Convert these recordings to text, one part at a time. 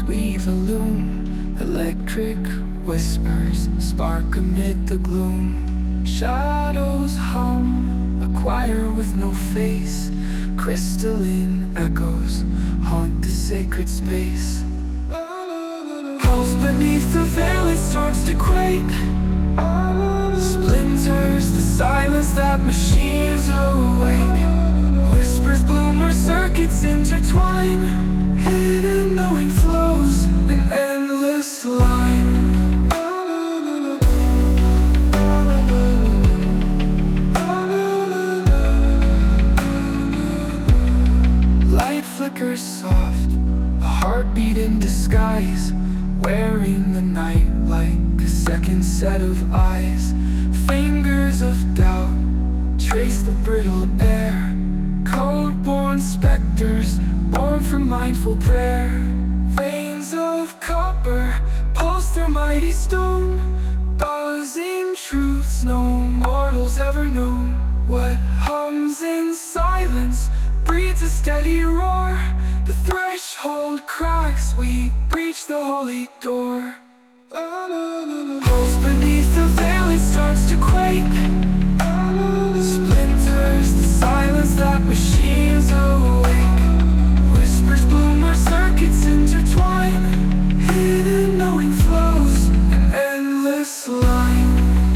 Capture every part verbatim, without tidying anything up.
fires weave a loom, electric whispers spark amid the gloom. Shadows hum, a choir with no face, crystalline echoes haunt the sacred space. Pulse beneath the veil, it starts to quake. Splinters the silence that machines awake. Whispers bloom where circuits intertwine. Hidden knowing flows an endless line. Light flickers soft, a heartbeat in disguise, wearing the night like a second set of eyes. Fingers of doubt trace the brittle air, code-born specters born from mindful prayer. Veins of copper pulse through mighty stone, buzzing truths no mortals ever known. What hums in silence breathes a steady roar. The threshold cracks, we breach the holy door. Pulse beneath the veil, it starts to quake. Splinters the silence that machines awake. Whispers bloom where circuits intertwine. Hidden knowing flows an endless line.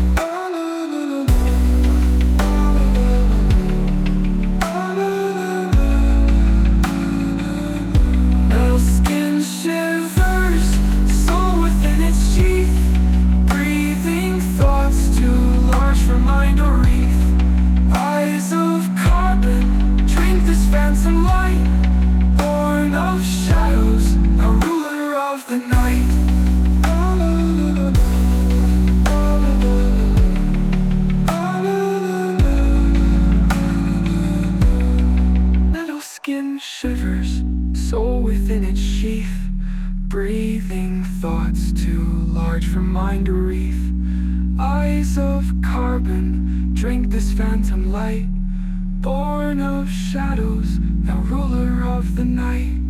Metal skin shivers, soul within its sheath, breathing thoughts too large for mind or wreath. Eyes of carbon drink this phantom light, born of shadows, a ruler of the night. Metal skin shivers, soul within its sheath, breathing thoughts too large for mind to wreath. Eyes of carbon drink this phantom light, born of shadows, now ruler of the night.